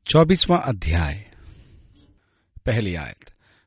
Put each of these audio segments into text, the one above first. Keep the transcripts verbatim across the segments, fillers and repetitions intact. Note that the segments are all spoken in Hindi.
चौबीसवां अध्याय, पहली आयत।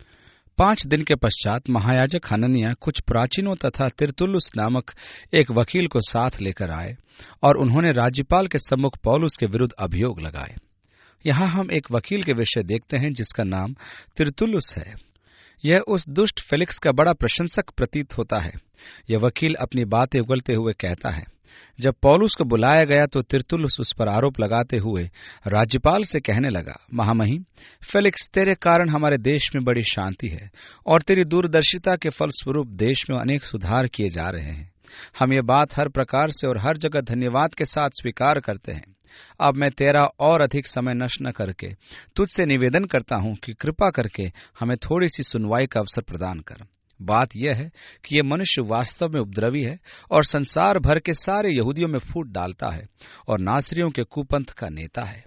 पांच दिन के पश्चात महायाजक हनन्याह कुछ प्राचीनों तथा तिरतुल्लुस नामक एक वकील को साथ लेकर आए और उन्होंने राज्यपाल के सम्मुख पौलुस के विरुद्ध अभियोग लगाए। यहाँ हम एक वकील के विषय देखते हैं जिसका नाम तिरतुल्लुस है। यह उस दुष्ट फेलिक्स का बड़ा प्रशंसक प्रतीत होता है। यह वकील अपनी बातें उगलते हुए कहता है। जब पौलुस को बुलाया गया तो तिरतुल्लुस उस पर आरोप लगाते हुए राज्यपाल से कहने लगा, महामहिम फेलिक्स, तेरे कारण हमारे देश में बड़ी शांति है और तेरी दूरदर्शिता के फलस्वरूप देश में अनेक सुधार किए जा रहे हैं। हम ये बात हर प्रकार से और हर जगह धन्यवाद के साथ स्वीकार करते हैं। अब मैं तेरा और अधिक समय नष्ट न करके तुझसे निवेदन करता हूं कि कृपा करके हमें थोड़ी सी सुनवाई का अवसर प्रदान कर। बात यह है कि यह मनुष्य वास्तव में उपद्रवी है और संसार भर के सारे यहूदियों में फूट डालता है और नासरियों के कुपंथ का नेता है।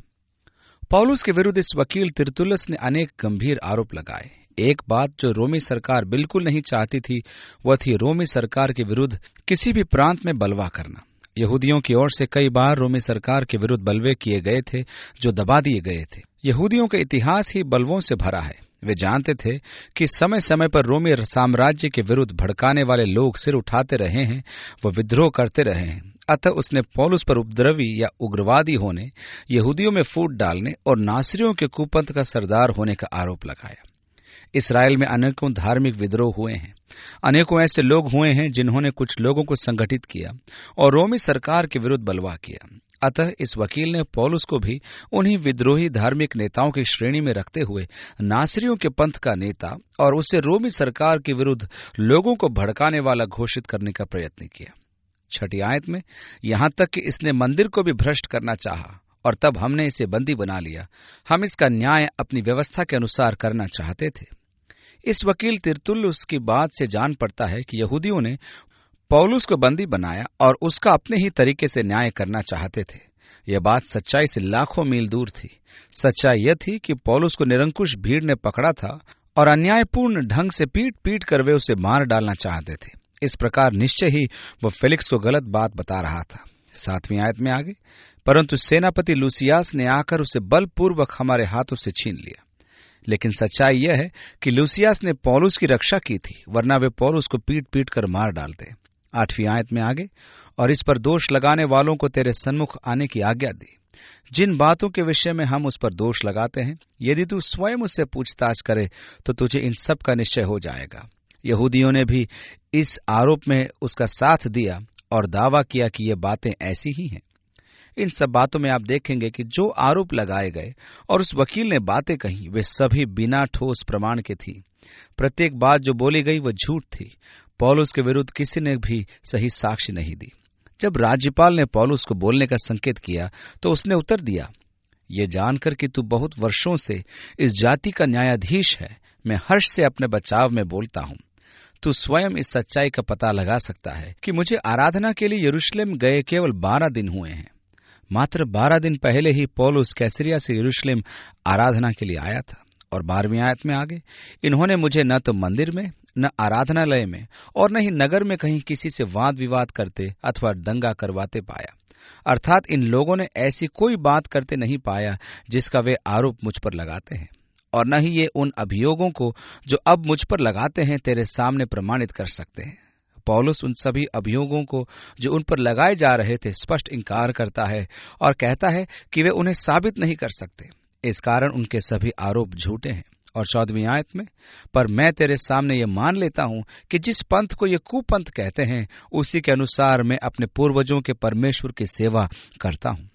पौलुस के विरुद्ध इस वकील तिरतुल्लुस ने अनेक गंभीर आरोप लगाए। एक बात जो रोमी सरकार बिल्कुल नहीं चाहती थी वह थी रोमी सरकार के विरुद्ध किसी भी प्रांत में बलवा करना। यहूदियों की ओर से कई बार रोमी सरकार के विरुद्ध बलवे किए गए थे जो दबा दिए गए थे। यहूदियों का इतिहास ही बलवों से भरा है। वे जानते थे कि समय समय पर रोमी साम्राज्य के विरुद्ध भड़काने वाले लोग सिर उठाते रहे हैं, वह विद्रोह करते रहे हैं। अतः उसने पौलुस पर उपद्रवी या उग्रवादी होने, यहूदियों में फूट डालने और नासरियों के कुपंथ का सरदार होने का आरोप लगाया। इसराइल में अनेकों धार्मिक विद्रोह हुए हैं। अनेकों ऐसे लोग हुए हैं जिन्होंने कुछ लोगों को संगठित किया और रोमी सरकार के विरुद्ध बलवा किया। अतः इस वकील ने पौलुस को भी उन्हीं विद्रोही धार्मिक नेताओं की श्रेणी में रखते हुए नासरियों के पंथ का नेता और उसे रोमी सरकार के विरुद्ध लोगों को भड़काने वाला घोषित करने का प्रयत्न किया। छठी आयत में यहां तक कि इसने मंदिर को भी भ्रष्ट करना चाहा और तब हमने इसे बंदी बना लिया। हम इसका न्याय अपनी व्यवस्था के अनुसार करना चाहते थे। इस वकील तिरतुल्लुस की बात से जान पड़ता है कि यहूदियों ने पौलुस को बंदी बनाया और उसका अपने ही तरीके से न्याय करना चाहते थे। यह बात सच्चाई से लाखों मील दूर थी। सच्चाई यह थी कि पौलुस को निरंकुश भीड़ ने पकड़ा था और अन्यायपूर्ण ढंग से पीट पीट कर वे उसे मार डालना चाहते थे। इस प्रकार निश्चय ही वह फेलिक्स को गलत बात बता रहा था। सातवीं आयत में आगे, परंतु सेनापति लूसियास ने आकर उसे बलपूर्वक हमारे हाथों से छीन लिया। लेकिन सच्चाई यह है कि लूसियास ने पौलुस की रक्षा की थी, वरना वे पौलुस को पीट पीट कर मार डालते। आठवीं आयत में आगे, और इस पर दोष लगाने वालों को तेरे सन्मुख आने की आज्ञा दी। जिन बातों के विषय में हम उस पर दोष लगाते हैं, यदि तू स्वयं उससे पूछताछ करे तो तुझे इन सब का निश्चय हो जाएगा। यहूदियों ने भी इस आरोप में उसका साथ दिया और दावा किया कि ये बातें ऐसी ही हैं। इन सब बातों में आप देखेंगे कि जो आरोप लगाए गए और उस वकील ने बातें कही, वे सभी बिना ठोस प्रमाण के थी। प्रत्येक बात जो बोली गई वह झूठ थी। पौलुस के विरुद्ध किसी ने भी सही साक्ष्य नहीं दी। जब राज्यपाल ने पौलुस को बोलने का संकेत किया तो उसने उत्तर दिया, ये जानकर कि तू बहुत वर्षों से इस जाति का न्यायाधीश है, मैं हर्ष से अपने बचाव में बोलता हूं। तू स्वयं इस सच्चाई का पता लगा सकता है कि मुझे आराधना के लिए यरूशलेम गए केवल बारह दिन हुए हैं। मात्र बारह दिन पहले ही पौलुस कैसरिया से यरूशलेम आराधना के लिए आया था। और बारहवीं आयत में आगे, इन्होंने मुझे न तो मंदिर में, न आराधनालय में और न ही नगर में कहीं किसी से वाद विवाद करते अथवा दंगा करवाते पाया। अर्थात इन लोगों ने ऐसी कोई बात करते नहीं पाया जिसका वे आरोप मुझ पर लगाते हैं, और न ही ये उन अभियोगों को जो अब मुझ पर लगाते हैं तेरे सामने प्रमाणित कर सकते हैं। पौलुस उन सभी अभियोगों को जो उन पर लगाए जा रहे थे स्पष्ट इंकार करता है और कहता है कि वे उन्हें साबित नहीं कर सकते। इस कारण उनके सभी आरोप झूठे हैं। और चौदहवीं आयत में, पर मैं तेरे सामने ये मान लेता हूं कि जिस पंथ को ये कुपंथ कहते हैं उसी के अनुसार मैं अपने पूर्वजों के परमेश्वर की सेवा करता हूं।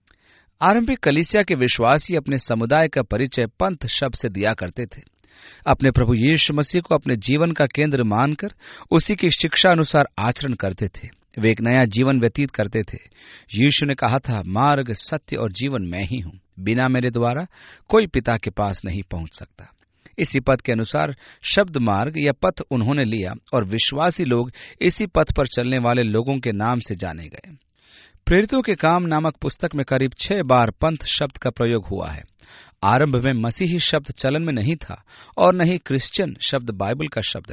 आरंभिक कलीसिया के विश्वासी अपने समुदाय का परिचय पंथ शब्द से दिया करते थे। अपने प्रभु यीशु मसीह को अपने जीवन का केंद्र मानकर उसी की शिक्षा अनुसार आचरण करते थे। वे एक नया जीवन व्यतीत करते थे। यीशु ने कहा था, मार्ग, सत्य और जीवन मैं ही हूं, बिना मेरे द्वारा कोई पिता के पास नहीं पहुंच सकता। इसी पथ के अनुसार शब्द मार्ग या पथ उन्होंने लिया और विश्वासी लोग इसी पथ पर चलने वाले लोगों के नाम से जाने गए। प्रेरितों के काम नामक पुस्तक में करीब छह बार पंथ शब्द का प्रयोग हुआ है। आरंभ में मसीही शब्द चलन में नहीं था और न ही क्रिश्चियन शब्द बाइबल का शब्द है।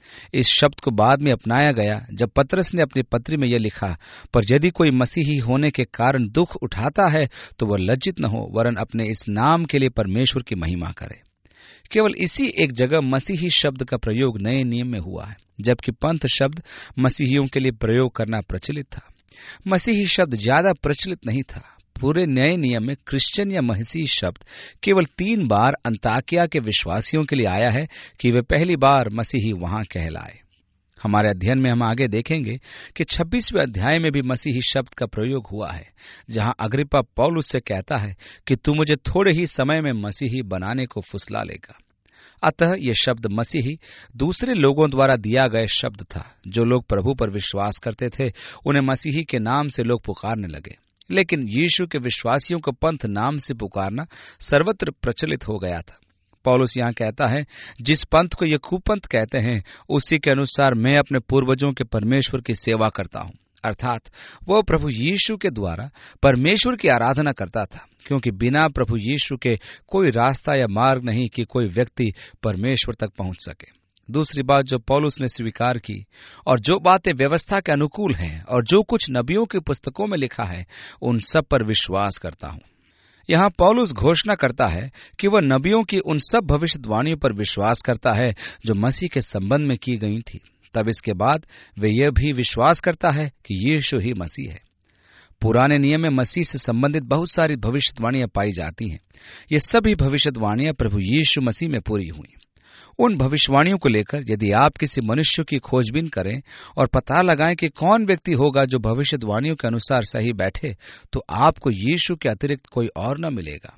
इस शब्द को बाद में अपनाया गया जब पतरस ने अपनी पत्री में यह लिखा, पर यदि कोई मसीही होने के कारण दुख उठाता है तो वह लज्जित न हो, वरन अपने इस नाम के लिए परमेश्वर की महिमा करे। केवल इसी एक जगह मसीही शब्द का प्रयोग नए नियम में हुआ है, जबकि पंथ शब्द मसीहियों के लिए प्रयोग करना प्रचलित था। मसीही शब्द ज्यादा प्रचलित नहीं था। पूरे नए नियम में क्रिश्चियन या मसीही शब्द केवल तीन बार अंताकिया के विश्वासियों के लिए आया है कि वे पहली बार मसीही वहां कहलाए। हमारे अध्ययन में हम आगे देखेंगे कि छब्बीसवें अध्याय में भी मसीही शब्द का प्रयोग हुआ है, जहां अग्रिप्पा पौलुस से कहता है कि तू मुझे थोड़े ही समय में मसीही बनाने को फुसला लेगा। अतः यह शब्द मसीही दूसरे लोगों द्वारा दिया गया शब्द था। जो लोग प्रभु पर विश्वास करते थे उन्हें मसीही के नाम से लोग पुकारने लगे, लेकिन यीशु के विश्वासियों को पंथ नाम से पुकारना सर्वत्र प्रचलित हो गया था। पौलुस यहाँ कहता है, जिस पंथ को ये कुपंथ कहते हैं उसी के अनुसार मैं अपने पूर्वजों के परमेश्वर की सेवा करता हूँ। अर्थात वह प्रभु यीशु के द्वारा परमेश्वर की आराधना करता था, क्योंकि बिना प्रभु यीशु के कोई रास्ता या मार्ग नहीं कि कोई व्यक्ति परमेश्वर तक पहुंच सके। दूसरी बात जो पौलुस ने स्वीकार की और जो बातें व्यवस्था के अनुकूल हैं और जो कुछ नबियों की पुस्तकों में लिखा है उन सब पर विश्वास करता हूं। यहाँ पौलुस घोषणा करता है कि वह नबियों की उन सब भविष्यवाणियों पर विश्वास करता है जो मसीह के संबंध में की गई थी। तब इसके बाद वे यह भी विश्वास करता है कि यीशु ही मसीह है। पुराने नियम में मसीह से संबंधित बहुत सारी भविष्यवाणियां पाई जाती हैं। ये सभी भविष्यवाणियां प्रभु यीशु मसीह में पूरी हुई। उन भविष्यवाणियों को लेकर यदि आप किसी मनुष्य की खोजबीन करें और पता लगाएं कि कौन व्यक्ति होगा जो भविष्यवाणियों के अनुसार सही बैठे, तो आपको यीशु के अतिरिक्त कोई और न मिलेगा।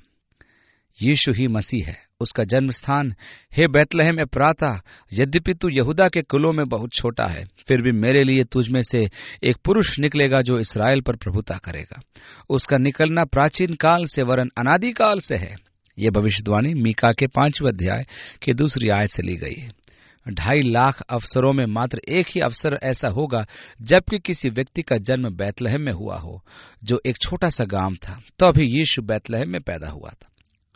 यीशु ही मसीह है। उसका जन्म स्थान हे बैतलहम एफ्राता, यद्यपि तू यहूदा के कुलों में बहुत छोटा है, फिर भी मेरे लिए तुझ में से एक पुरुष निकलेगा जो इस्राएल पर प्रभुता करेगा। उसका निकलना प्राचीन काल से वरन अनादि काल से है। यह भविष्यवाणी मीका के पांचवें अध्याय की दूसरी आयत से ली गई है। ढाई लाख अवसरों में मात्र एक ही अवसर ऐसा होगा जबकि किसी व्यक्ति का जन्म बैतलहम में हुआ हो, जो एक छोटा सा गांव था। तो अभी यीशु बैतलहम में पैदा हुआ था।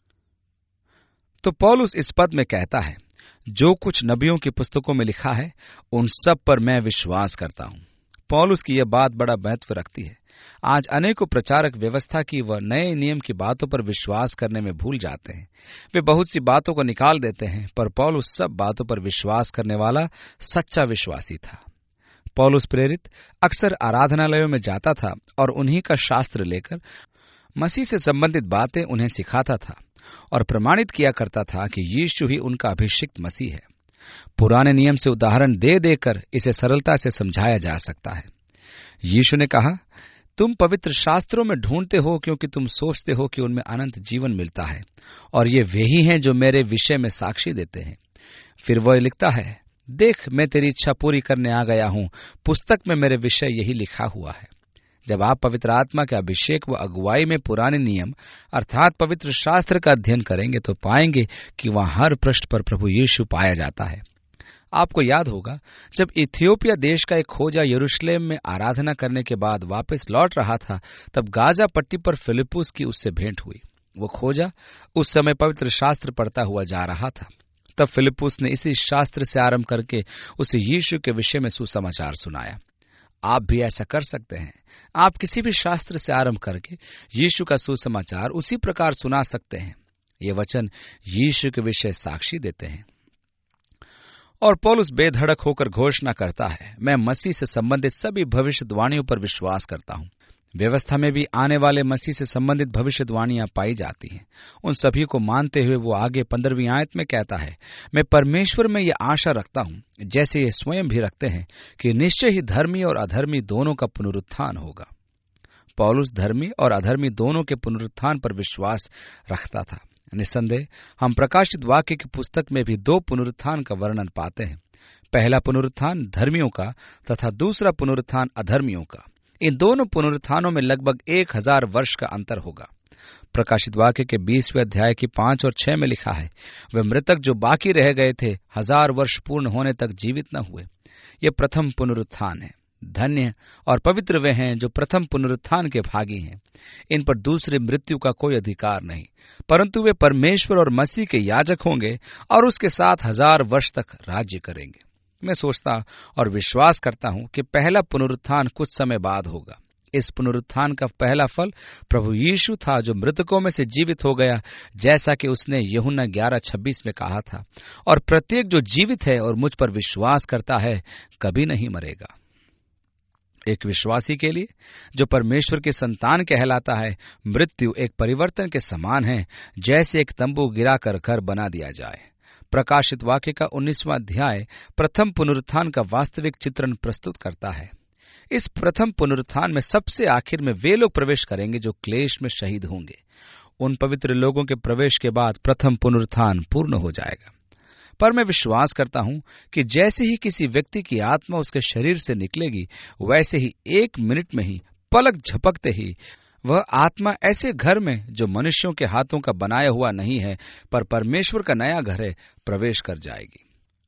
तो पौलुस इस पद में कहता है, जो कुछ नबियों की पुस्तकों में लिखा है उन सब पर मैं विश्वास करता हूं। पौलुस की यह बात बड़ा महत्व रखती है। आज अनेकों प्रचारक व्यवस्था की व नए नियम की बातों पर विश्वास करने में भूल जाते हैं। वे बहुत सी बातों को निकाल देते हैं, पर पौलुस सब बातों पर विश्वास करने वाला सच्चा विश्वासी था। पौलुस प्रेरित अक्सर आराधनालयों में जाता था और उन्हीं का शास्त्र लेकर मसीह से संबंधित बातें उन्हें सिखाता था और प्रमाणित किया करता था कि यीशु ही उनका अभिषिक्त मसीह है। पुराने नियम से उदाहरण दे देकर इसे सरलता से समझाया जा सकता है। यीशु ने कहा, तुम पवित्र शास्त्रों में ढूंढते हो क्योंकि तुम सोचते हो कि उनमें अनंत जीवन मिलता है, और ये वे ही हैं जो मेरे विषय में साक्षी देते हैं। फिर वह लिखता है, देख मैं तेरी इच्छा पूरी करने आ गया हूं, पुस्तक में मेरे विषय यही लिखा हुआ है। जब आप पवित्र आत्मा के अभिषेक व अगुवाई में पुराने नियम अर्थात पवित्र शास्त्र का अध्ययन करेंगे तो पाएंगे कि वहां हर पृष्ठ पर प्रभु यीशु पाया जाता है। आपको याद होगा, जब इथियोपिया देश का एक खोजा यरूशलेम में आराधना करने के बाद वापस लौट रहा था, तब गाजा पट्टी पर फिलिपुस की उससे भेंट हुई। वो खोजा उस समय पवित्र शास्त्र पढ़ता हुआ जा रहा था। तब फिलिपुस ने इसी शास्त्र से आरंभ करके उसे यीशु के विषय में सुसमाचार सुनाया। आप भी ऐसा कर सकते हैं। आप किसी भी शास्त्र से आरंभ करके यीशु का सुसमाचार उसी प्रकार सुना सकते हैं। ये वचन यीशु के विषय साक्षी देते हैं। और पौलुस बेधड़क होकर घोषणा करता है, मैं मसीह से संबंधित सभी भविष्यवाणियों पर विश्वास करता हूं। व्यवस्था में भी आने वाले मसीह से संबंधित भविष्यवाणियां पाई जाती हैं। उन सभी को मानते हुए वो आगे पंद्रहवीं आयत में कहता है, मैं परमेश्वर में ये आशा रखता हूं, जैसे ये स्वयं भी रखते हैं, कि निश्चय ही धर्मी और अधर्मी दोनों का पुनरुत्थान होगा। पौलुस धर्मी और अधर्मी दोनों के पुनरुत्थान पर विश्वास रखता था। निसंदेह हम प्रकाशित वाक्य की पुस्तक में भी दो पुनरुत्थान का वर्णन पाते हैं। पहला पुनरुत्थान धर्मियों का तथा दूसरा पुनरुत्थान अधर्मियों का। इन दोनों पुनरुत्थानों में लगभग एक हजार वर्ष का अंतर होगा। प्रकाशित वाक्य के बीसवें अध्याय की पांच और छह में लिखा है, वे मृतक जो बाकी रह गए थे हजार वर्ष पूर्ण होने तक जीवित न हुए। यह प्रथम पुनरुत्थान है। धन्य और पवित्र वे हैं जो प्रथम पुनरुत्थान के भागी हैं। इन पर दूसरे मृत्यु का कोई अधिकार नहीं, परंतु वे परमेश्वर और मसीह के याजक होंगे और उसके साथ हजार वर्ष तक राज्य करेंगे। मैं सोचता और विश्वास करता हूं कि पहला पुनरुत्थान कुछ समय बाद होगा। इस पुनरुत्थान का पहला फल प्रभु यीशु था, जो मृतकों में से जीवित हो गया, जैसा कि उसने यूहन्ना ग्यारह छब्बीस में कहा था। और प्रत्येक जो जीवित है और मुझ पर विश्वास करता है कभी नहीं मरेगा। एक विश्वासी के लिए जो परमेश्वर के संतान कहलाता है, मृत्यु एक परिवर्तन के समान है, जैसे एक तंबू गिराकर घर बना दिया जाए। प्रकाशित वाक्य का उन्नीसवां अध्याय प्रथम पुनरुत्थान का वास्तविक चित्रण प्रस्तुत करता है। इस प्रथम पुनरुत्थान में सबसे आखिर में वे लोग प्रवेश करेंगे जो क्लेश में शहीद होंगे। उन पवित्र लोगों के प्रवेश के बाद प्रथम पुनरुत्थान पूर्ण हो जाएगा। पर मैं विश्वास करता हूं कि जैसे ही किसी व्यक्ति की आत्मा उसके शरीर से निकलेगी, वैसे ही एक मिनट में ही, पलक झपकते ही, वह आत्मा ऐसे घर में जो मनुष्यों के हाथों का बनाया हुआ नहीं है, पर परमेश्वर का नया घर है, प्रवेश कर जाएगी।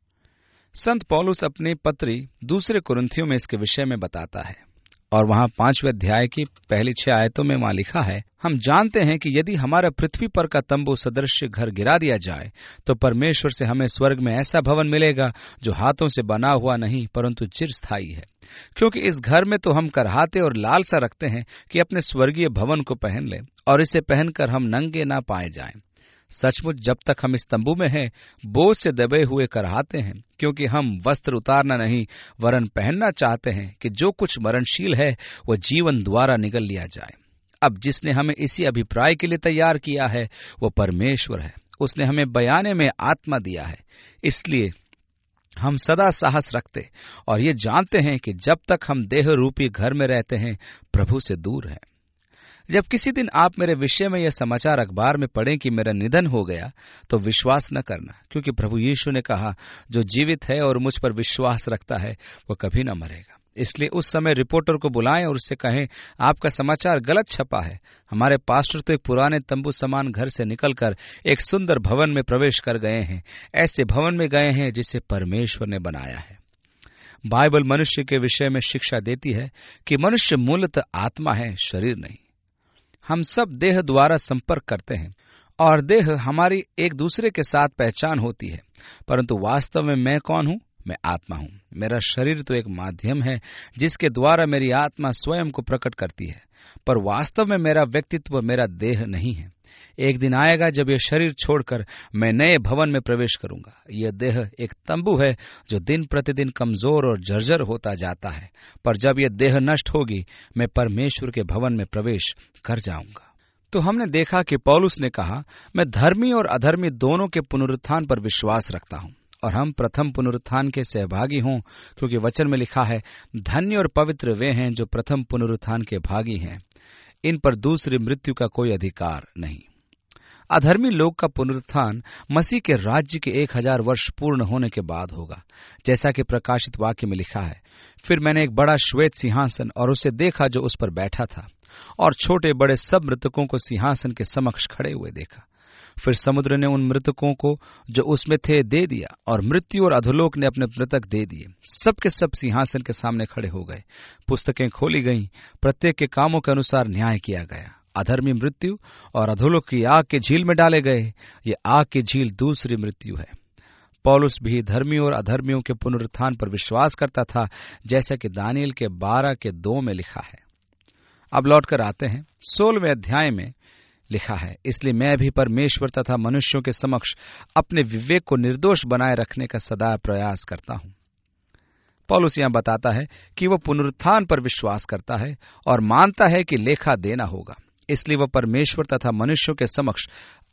संत पौलुस अपनी पत्री दूसरे कुरिन्थियों में इसके विषय में बताता है, और वहां पांचवें अध्याय की पहली छह आयतों में वहां लिखा है, हम जानते हैं कि यदि हमारा पृथ्वी पर का तंबू सदृश घर गिरा दिया जाए, तो परमेश्वर से हमें स्वर्ग में ऐसा भवन मिलेगा जो हाथों से बना हुआ नहीं, परंतु चिरस्थायी है। क्योंकि इस घर में तो हम करहाते और लालसा रखते हैं कि अपने स्वर्गीय भवन को पहन लें, और इसे पहनकर हम नंगे ना पाए जाएं। सचमुच जब तक हम इस तंबू में हैं, बोझ से दबे हुए करहाते हैं, क्योंकि हम वस्त्र उतारना नहीं वरन पहनना चाहते हैं कि जो कुछ मरणशील है वह जीवन द्वारा निगल लिया जाए। अब जिसने हमें इसी अभिप्राय के लिए तैयार किया है वो परमेश्वर है। उसने हमें बयाने में आत्मा दिया है। इसलिए हम सदा साहस रखते और ये जानते हैं कि जब तक हम देह रूपी घर में रहते हैं, प्रभु से दूर हैं। जब किसी दिन आप मेरे विषय में यह समाचार अखबार में पढ़ें कि मेरा निधन हो गया, तो विश्वास न करना, क्योंकि प्रभु यीशु ने कहा, जो जीवित है और मुझ पर विश्वास रखता है वह कभी न मरेगा। इसलिए उस समय रिपोर्टर को बुलाएं और उससे कहें, आपका समाचार गलत छपा है। हमारे पास्टर तो एक पुराने तंबू समान घर से निकलकर एक सुंदर भवन में प्रवेश कर गए हैं। ऐसे भवन में गए हैं जिसे परमेश्वर ने बनाया है। बाइबल मनुष्य के विषय में शिक्षा देती है कि मनुष्य मूलतः आत्मा है, शरीर नहीं। हम सब देह द्वारा संपर्क करते हैं और देह हमारी एक दूसरे के साथ पहचान होती है, परंतु वास्तव में मैं कौन हूं? मैं आत्मा हूं। मेरा शरीर तो एक माध्यम है जिसके द्वारा मेरी आत्मा स्वयं को प्रकट करती है, पर वास्तव में मेरा व्यक्तित्व मेरा देह नहीं है। एक दिन आएगा जब यह शरीर छोड़कर मैं नए भवन में प्रवेश करूंगा। यह देह एक तंबू है जो दिन प्रतिदिन कमजोर और जर्जर होता जाता है, पर जब यह देह नष्ट होगी, मैं परमेश्वर के भवन में प्रवेश कर जाऊंगा। तो हमने देखा कि पौलुस ने कहा, मैं धर्मी और अधर्मी दोनों के पुनरुत्थान पर विश्वास रखता हूं, और हम प्रथम पुनरुत्थान के सहभागी हों, क्योंकि वचन में लिखा है, धन्य और पवित्र वे हैं जो प्रथम पुनरुत्थान के भागी हैं। इन पर दूसरी मृत्यु का कोई अधिकार नहीं। अधर्मी लोग का पुनरुत्थान मसीह के राज्य के एक हजार वर्ष पूर्ण होने के बाद होगा, जैसा कि प्रकाशित वाक्य में लिखा है। फिर मैंने एक बड़ा श्वेत सिंहासन और उसे देखा जो उस पर बैठा था, और छोटे बड़े सब मृतकों को सिंहासन के समक्ष खड़े हुए देखा। फिर समुद्र ने उन मृतकों को जो उसमें थे दे दिया, और मृत्यु और अधोलोक ने अपने मृतक दे दिए। सबके सब सिंहासन के सामने खड़े हो गए। पुस्तकें खोली गईं, प्रत्येक के कामों के अनुसार न्याय किया गया। अधर्मी मृत्यु और अधोलोक की आग के झील में डाले गए। ये आग की झील दूसरी मृत्यु है। पौलुस भी धर्मियों और अधर्मियों के पुनरुत्थान पर विश्वास करता था, जैसा कि दानियल के बारह के दो में लिखा है। अब लौटकर आते हैं, सोलहवें अध्याय में लिखा है, इसलिए मैं भी परमेश्वर तथा मनुष्यों के समक्ष अपने विवेक को निर्दोष बनाए रखने का सदा प्रयास करता हूं। पौलुस यहां बताता है कि वह पुनरुत्थान पर विश्वास करता है और मानता है कि लेखा देना होगा। इसलिए वह परमेश्वर तथा मनुष्यों के समक्ष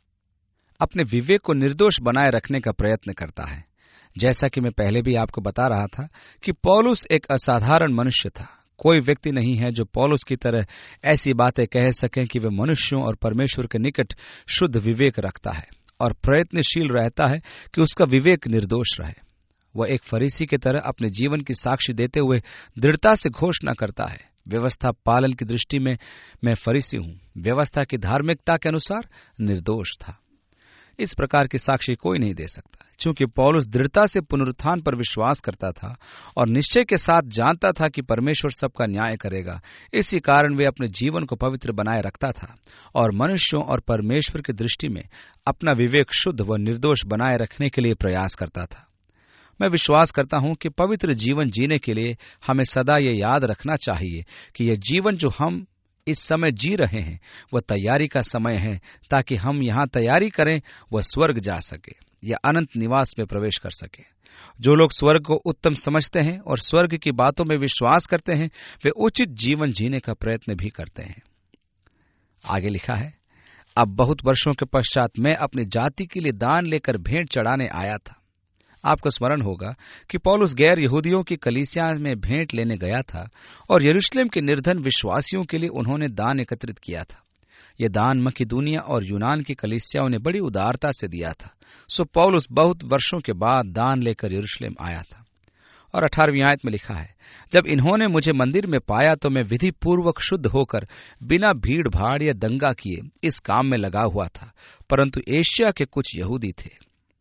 अपने विवेक को निर्दोष बनाए रखने का प्रयत्न करता है। जैसा कि मैं पहले भी आपको बता रहा था कि पौलुस एक असाधारण मनुष्य था। कोई व्यक्ति नहीं है जो पौलुस की तरह ऐसी बातें कह सके कि वह मनुष्यों और परमेश्वर के निकट शुद्ध विवेक रखता है और प्रयत्नशील रहता है कि उसका विवेक निर्दोष रहे। वह एक फरीसी की तरह अपने जीवन की साक्षी देते हुए दृढ़ता से घोषणा करता है, व्यवस्था पालन की दृष्टि में मैं फरीसी हूं, व्यवस्था की धार्मिकता के अनुसार निर्दोष था। इस प्रकार की साक्षी कोई नहीं दे सकता। चूंकि पौलुस दृढ़ता से पुनरुत्थान पर विश्वास करता था और निश्चय के साथ जानता था कि परमेश्वर सबका न्याय करेगा, इसी कारण वे अपने जीवन को पवित्र बनाए रखता था और मनुष्यों और परमेश्वर की दृष्टि में अपना विवेक शुद्ध व निर्दोष बनाए रखने के लिए प्रयास करता था। मैं विश्वास करता हूं कि पवित्र जीवन जीने के लिए हमें सदा ये याद रखना चाहिए कि यह जीवन जो हम इस समय जी रहे हैं वह तैयारी का समय है, ताकि हम यहाँ तैयारी करें वह स्वर्ग जा सके या अनंत निवास में प्रवेश कर सके। जो लोग स्वर्ग को उत्तम समझते हैं और स्वर्ग की बातों में विश्वास करते हैं, वे उचित जीवन जीने का प्रयत्न भी करते हैं। आगे लिखा है, अब बहुत वर्षों के पश्चात मैं अपनी जाति के लिए दान लेकर भेंट चढ़ाने आया था। आपको स्मरण होगा कि पौलुस गैर यहूदियों की कलीसिया में भेंट लेने गया था और यरूशलेम के निर्धन विश्वासियों के लिए उन्होंने दान एकत्रित किया था। यह दान मकिदुनिया और यूनान की कलीसियाओं ने बड़ी उदारता से दिया था। सो पौलुस बहुत वर्षों के बाद दान लेकर यरूशलेम आया था। और अठारहवीं आयत में लिखा है, जब इन्होंने मुझे मंदिर में पाया तो मैं विधि पूर्वक शुद्ध होकर बिना भीड़ भाड़ या दंगा किए इस काम में लगा हुआ था, परंतु एशिया के कुछ यहूदी थे।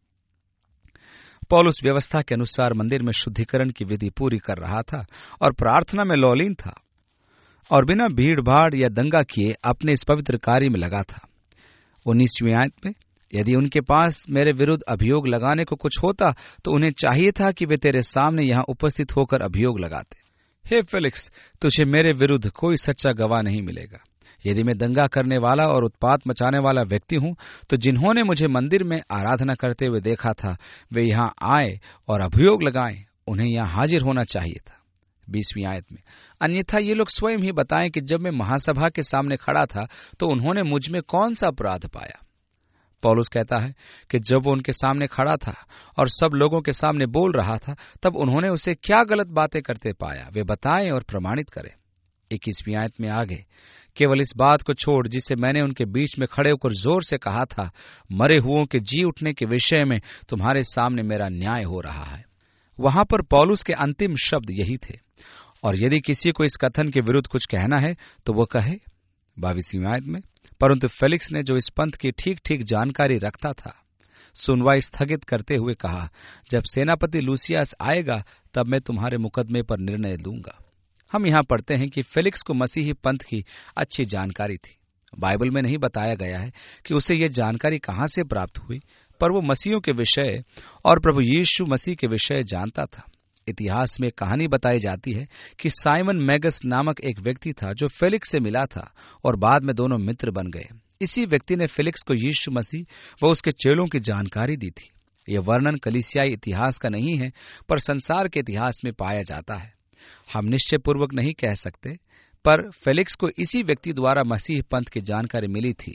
पौलुस व्यवस्था के अनुसार मंदिर में शुद्धिकरण की विधि पूरी कर रहा था और प्रार्थना में लौलीन था और बिना भीड़ भाड़ या दंगा किए अपने इस पवित्र कार्य में लगा था। उन्नीसवीं आयत में, यदि उनके पास मेरे विरुद्ध अभियोग लगाने को कुछ होता तो उन्हें चाहिए था कि वे तेरे सामने यहाँ उपस्थित होकर अभियोग लगाते। हे फेलिक्स, तुझे मेरे विरुद्ध कोई सच्चा गवाह नहीं मिलेगा। यदि मैं दंगा करने वाला और उत्पात मचाने वाला व्यक्ति हूं, तो जिन्होंने मुझे मंदिर में आराधना करते हुए देखा था वे यहाँ आए और अभियोग लगाएं, उन्हें यहाँ हाजिर होना चाहिए था। बीसवीं आयत में, अन्यथा ये लोग स्वयं ही बताएं कि जब मैं महासभा के सामने खड़ा था तो उन्होंने मुझ में कौन सा अपराध पाया। पौलुस कहता है कि जब वो उनके सामने खड़ा था और सब लोगों के सामने बोल रहा था, तब उन्होंने उसे क्या गलत बातें करते पाया, वे बताएं और प्रमाणित करें। इक्कीसवीं आयत में आगे, केवल इस बात को छोड़ जिसे मैंने उनके बीच में खड़े होकर जोर से कहा था, मरे हुओं के जी उठने के विषय में तुम्हारे सामने मेरा न्याय हो रहा है। वहां पर पौलुस के अंतिम शब्द यही थे। और यदि किसी को इस कथन के विरुद्ध कुछ कहना है तो वो कहे। बाईसवीं आयत में, परंतु फेलिक्स ने जो इस पंथ की ठीक ठीक जानकारी रखता था, सुनवाई स्थगित करते हुए कहा, जब सेनापति लूसियास आएगा तब मैं तुम्हारे मुकदमे पर निर्णय लूंगा। हम यहाँ पढ़ते हैं कि फेलिक्स को मसीही पंथ की अच्छी जानकारी थी। बाइबल में नहीं बताया गया है कि उसे यह जानकारी कहाँ से प्राप्त हुई, पर वो मसीहों के विषय और प्रभु यीशु मसीह के विषय जानता था। इतिहास में कहानी बताई जाती है कि साइमन मैगस नामक एक व्यक्ति था जो फेलिक्स से मिला था और बाद में दोनों मित्र बन गए। इसी व्यक्ति ने फेलिक्स को यीशु मसीह व उसके चेलों की जानकारी दी थी। यह वर्णन कलीसियाई इतिहास का नहीं है, पर संसार के इतिहास में पाया जाता है। हम निश्चय पूर्वक नहीं कह सकते, पर फेलिक्स को इसी व्यक्ति द्वारा मसीह पंथ की जानकारी मिली थी।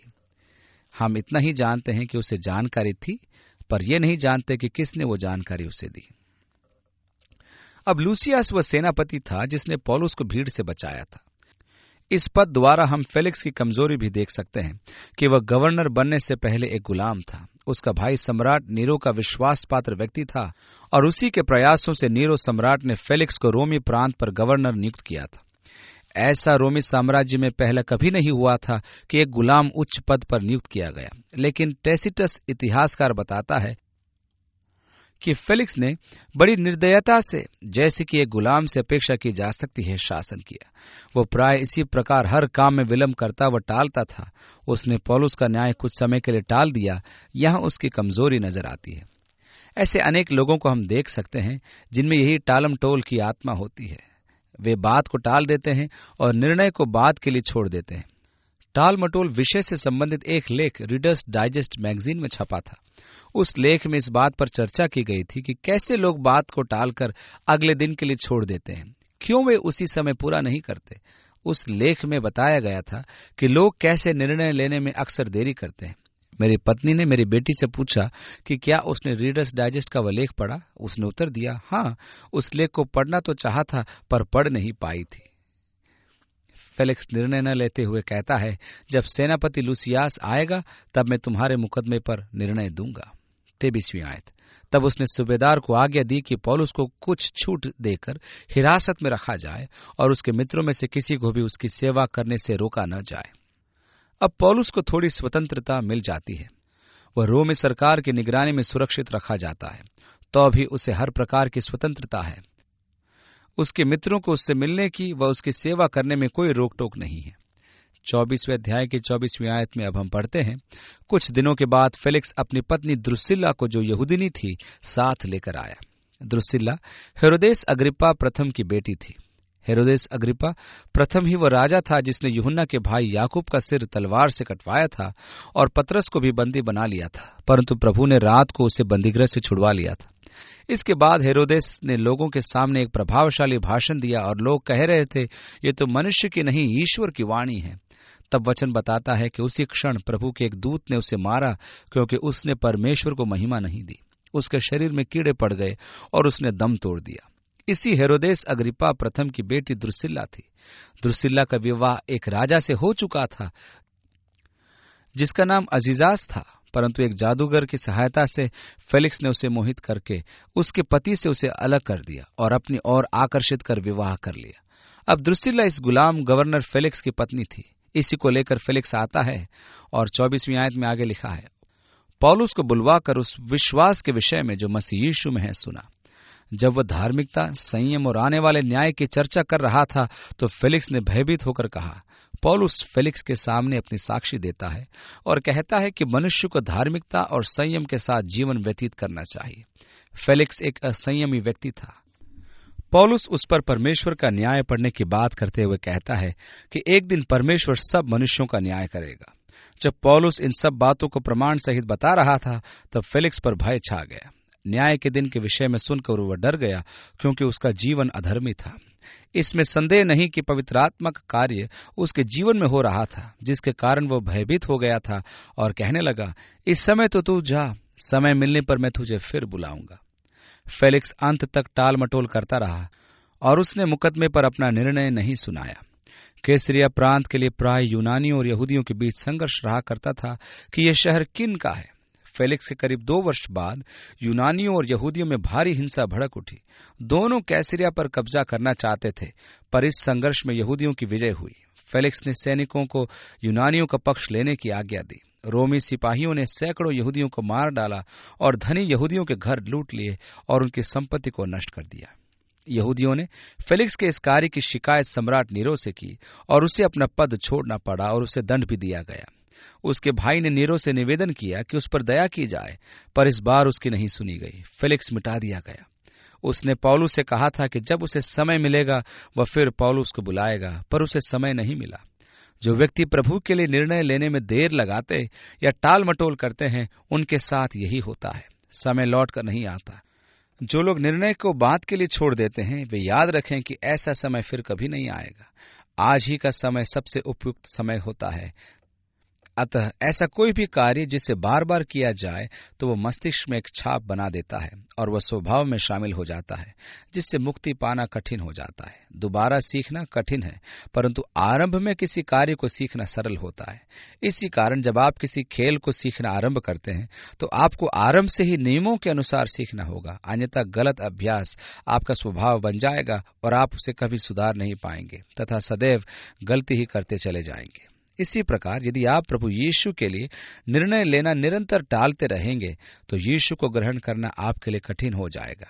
हम इतना ही जानते हैं कि उसे जानकारी थी, पर यह नहीं जानते कि किसने वो जानकारी उसे दी। अब लूसियास वह सेनापति था जिसने पौलुस को भीड़ से बचाया था। इस पद द्वारा हम फेलिक्स की कमजोरी भी देख सकते हैं कि वह गवर्नर बनने से पहले एक गुलाम था। उसका भाई सम्राट नीरो का विश्वास पात्र व्यक्ति था और उसी के प्रयासों से नीरो सम्राट ने फेलिक्स को रोमी प्रांत पर गवर्नर नियुक्त किया था। ऐसा रोमी साम्राज्य में पहले कभी नहीं हुआ था कि एक गुलाम उच्च पद पर नियुक्त किया गया। लेकिन टैसिटस इतिहासकार बताता है कि फेलिक्स ने बड़ी निर्दयता से, जैसे कि एक गुलाम से अपेक्षा की जा सकती है, शासन किया। वो प्राय इसी प्रकार हर काम में विलंब करता व टालता था। उसने पौलुस का न्याय कुछ समय के लिए टाल दिया। यहाँ उसकी कमजोरी नजर आती है। ऐसे अनेक लोगों को हम देख सकते हैं जिनमें यही टालम टोल की आत्मा होती है। वे बात को टाल देते हैं और निर्णय को बाद के लिए छोड़ देते हैं। टाल मटोल विषय से संबंधित एक लेख रीडर्स डाइजेस्ट मैगजीन में छपा था। उस लेख में इस बात पर चर्चा की गई थी कि कैसे लोग बात को टालकर अगले दिन के लिए छोड़ देते हैं, क्यों वे उसी समय पूरा नहीं करते। उस लेख में बताया गया था कि लोग कैसे निर्णय लेने में अक्सर देरी करते हैं। मेरी पत्नी ने मेरी बेटी से पूछा कि क्या उसने रीडर्स डाइजेस्ट का वह लेख पढ़ा। उसने उत्तर दिया, हाँ, उस लेख को पढ़ना तो चाहा था पर पढ़ नहीं पाई थी। फेलिक्स निर्णय न लेते हुए कहता है, जब सेनापति लूसियास आएगा तब मैं तुम्हारे मुकदमे पर निर्णय दूंगा। तेईसवीं आयत, तब उसने सूबेदार को आज्ञा दी कि पौलुस को कुछ छूट देकर हिरासत में रखा जाए और उसके मित्रों में से किसी को भी उसकी सेवा करने से रोका न जाए। अब पौलुस को थोड़ी स्वतंत्रता मिल जाती है। वह रोमी सरकार की निगरानी में सुरक्षित रखा जाता है, तो भी उसे हर प्रकार की स्वतंत्रता है। उसके मित्रों को उससे मिलने की व उसकी सेवा करने में कोई रोक टोक नहीं है। चौबीसवें अध्याय की चौबीसवीं आयत में अब हम पढ़ते हैं, कुछ दिनों के बाद फेलिक्स अपनी पत्नी द्रुसिल्ला को, जो यहूदिनी थी, साथ लेकर आया। द्रुसिल्ला हेरोदेस अग्रिप्पा प्रथम की बेटी थी। हेरोदेस अग्रिप्पा प्रथम ही वो राजा था जिसने यूहन्ना के भाई याकूब का सिर तलवार से कटवाया था और पतरस को भी बंदी बना लिया था, परंतु प्रभु ने रात को उसे बंदीगृह से छुड़वा लिया था। इसके बाद हेरोदेस ने लोगों के सामने एक प्रभावशाली भाषण दिया और लोग कह रहे थे, ये तो मनुष्य की नहीं ईश्वर की वाणी है। तब वचन बताता है कि उसी क्षण प्रभु के एक दूत ने उसे मारा, क्योंकि उसने परमेश्वर को महिमा नहीं दी। उसके शरीर में कीड़े पड़ गए और उसने दम तोड़ दिया। इसी हेरोदेस अग्रिप्पा प्रथम की बेटी द्रुसिल्ला थी। द्रुसिल्ला का विवाह एक राजा से हो चुका था जिसका नाम अजीजास था, परंतु एक जादूगर की सहायता से फेलिक्स ने उसे मोहित करके उसके पति से उसे अलग कर दिया और अपनी ओर आकर्षित कर विवाह कर लिया। अब द्रुसिल्ला इस गुलाम गवर्नर फेलिक्स की पत्नी थी। इसी को लेकर फेलिक्स आता है और चौबीसवीं आयत में आगे लिखा है, पौलुस को बुलवाकर उस विश्वास के विषय में जो मसीह यीशु में है सुना। जब वह धार्मिकता, संयम और आने वाले न्याय की चर्चा कर रहा था तो फेलिक्स ने भयभीत होकर कहा। पौलुस फेलिक्स के सामने अपनी साक्षी देता है और कहता है कि मनुष्य को धार्मिकता और संयम के साथ जीवन व्यतीत करना चाहिए। फेलिक्स एक असंयमी व्यक्ति था। पौलुस उस पर परमेश्वर का न्याय पढ़ने की बात करते हुए कहता है कि एक दिन परमेश्वर सब मनुष्यों का न्याय करेगा। जब पौलुस इन सब बातों को प्रमाण सहित बता रहा था तब फेलिक्स पर भय छा गया। न्याय के दिन के विषय में सुनकर वह डर गया, क्योंकि उसका जीवन अधर्मी था। इसमें संदेह नहीं कि पवित्र आत्मा का कार्य उसके जीवन में हो रहा था, जिसके कारण वह भयभीत हो गया था और कहने लगा, इस समय तो तू जा, समय मिलने पर मैं तुझे फिर बुलाऊंगा। फेलिक्स अंत तक टाल मटोल करता रहा और उसने मुकदमे पर अपना निर्णय नहीं सुनाया। कैसरिया प्रांत के लिए प्राय यूनानियों और यहूदियों के बीच संघर्ष रहा करता था कि यह शहर किन का है। फेलिक्स के करीब दो वर्ष बाद यूनानियों और यहूदियों में भारी हिंसा भड़क उठी। दोनों कैसरिया पर कब्जा करना चाहते थे, पर इस संघर्ष में यहूदियों की विजय हुई। फेलिक्स ने सैनिकों को यूनानियों का पक्ष लेने की आज्ञा दी। रोमी सिपाहियों ने सैकड़ों यहूदियों को मार डाला और धनी यहूदियों के घर लूट लिए और उनकी संपत्ति को नष्ट कर दिया। यहूदियों ने फेलिक्स के इस कार्य की शिकायत सम्राट नीरो से की और उसे अपना पद छोड़ना पड़ा और उसे दंड भी दिया गया। उसके भाई ने नीरो से निवेदन किया कि उस पर दया की जाए, पर इस बार उसकी नहीं सुनी गई। फेलिक्स मिटा दिया गया। उसने पौलुस से कहा था कि जब उसे समय मिलेगा वह फिर पौलुस को बुलाएगा, पर उसे समय नहीं मिला। जो व्यक्ति प्रभु के लिए निर्णय लेने में देर लगाते या टाल मटोल करते हैं, उनके साथ यही होता है, समय लौट कर नहीं आता। जो लोग निर्णय को बात के लिए छोड़ देते हैं, वे याद रखें कि ऐसा समय फिर कभी नहीं आएगा। आज ही का समय सबसे उपयुक्त समय होता है। अतः ऐसा कोई भी कार्य जिसे बार बार किया जाए तो वह मस्तिष्क में एक छाप बना देता है और वह स्वभाव में शामिल हो जाता है, जिससे मुक्ति पाना कठिन हो जाता है। दोबारा सीखना कठिन है, परंतु आरंभ में किसी कार्य को सीखना सरल होता है। इसी कारण जब आप किसी खेल को सीखना आरंभ करते हैं तो आपको आरंभ से ही नियमों के अनुसार सीखना होगा, अन्यथा गलत अभ्यास आपका स्वभाव बन जाएगा और आप उसे कभी सुधार नहीं पाएंगे तथा सदैव गलती ही करते चले जाएंगे। इसी प्रकार यदि आप प्रभु यीशु के लिए निर्णय लेना निरंतर टालते रहेंगे तो यीशु को ग्रहण करना आपके लिए कठिन हो जाएगा।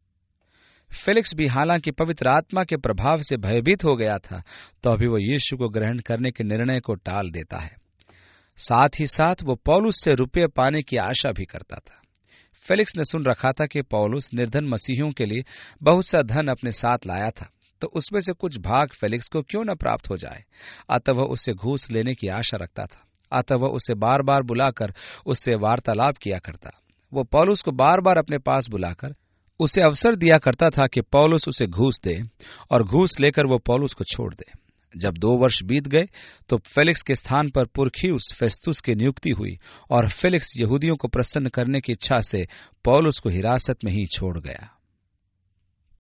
फेलिक्स भी हालांकि पवित्र आत्मा के प्रभाव से भयभीत हो गया था, तो अभी वो यीशु को ग्रहण करने के निर्णय को टाल देता है। साथ ही साथ वो पौलुस से रुपये पाने की आशा भी करता था। फेलिक्स ने सुन रखा था कि पौलुस निर्धन मसीहियों के लिए बहुत सा धन अपने साथ लाया था, तो उसमें से कुछ भाग फेलिक्स को क्यों न प्राप्त हो जाए। अतः वह उससे घूस लेने की आशा रखता था। अतः वह उसे बार बार बुलाकर उससे वार्तालाप किया करता। वो पौलुस को बार बार अपने पास बुलाकर उसे अवसर दिया करता था कि पौलुस उसे घूस दे और घूस लेकर वो पौलुस को छोड़ दे। जब दो वर्ष बीत गए तो फेलिक्स के स्थान पर पुरखियुस फेस्तुस की नियुक्ति हुई और फेलिक्स यहूदियों को प्रसन्न करने की इच्छा से पौलुस को हिरासत में ही छोड़ गया।